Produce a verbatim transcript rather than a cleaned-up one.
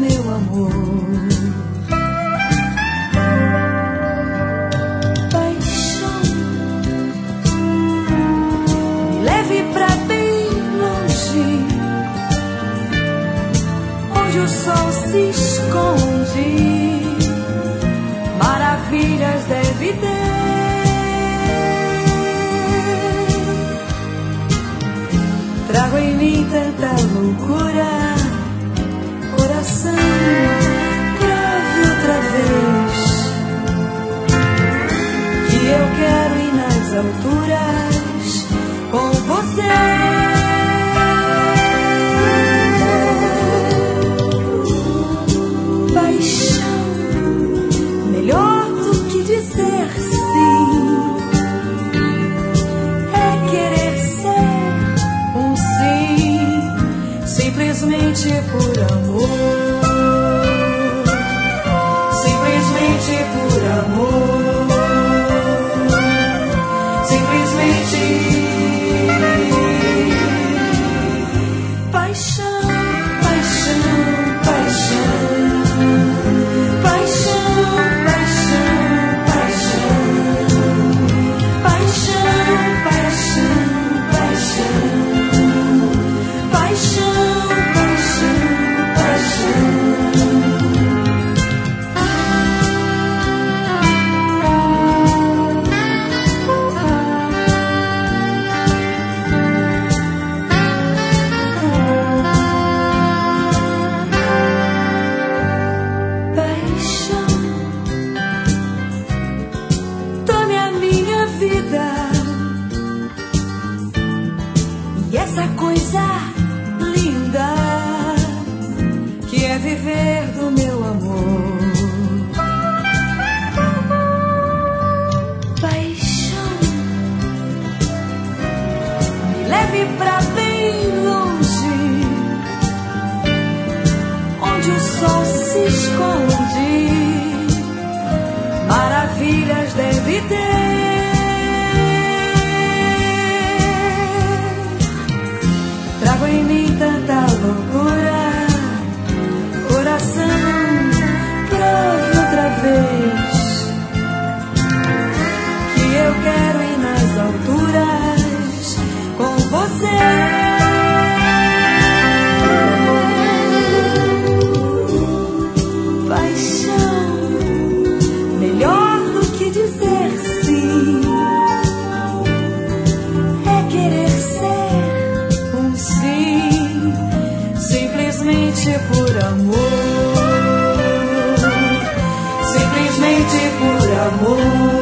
meu amor. Paixão, me leve pra bem longe, onde o sol se esconde, maravilhas deve ter. Trago em mim tanta loucura, coração, grave outra vez, que eu quero ir nas alturas com você. Paixão, melhor do que dizer sim, é querer ser um sim, simplesmente por amor, simplesmente por amor, simplesmente. Paixão, paixão, paixão, paixão, paixão, paixão, paixão, paixão, paixão, paixão, paixão, essa coisa linda que é viver do meu amor. Paixão, me leve pra bem longe, onde o sol se esconde, maravilhas deve ter. Trago em mim tanta loucura, coração, prove outra vez, que eu quero ir nas alturas com você. Paixão, melhor do que dizer sim, é querer ser sim, simplesmente por amor, simplesmente por amor.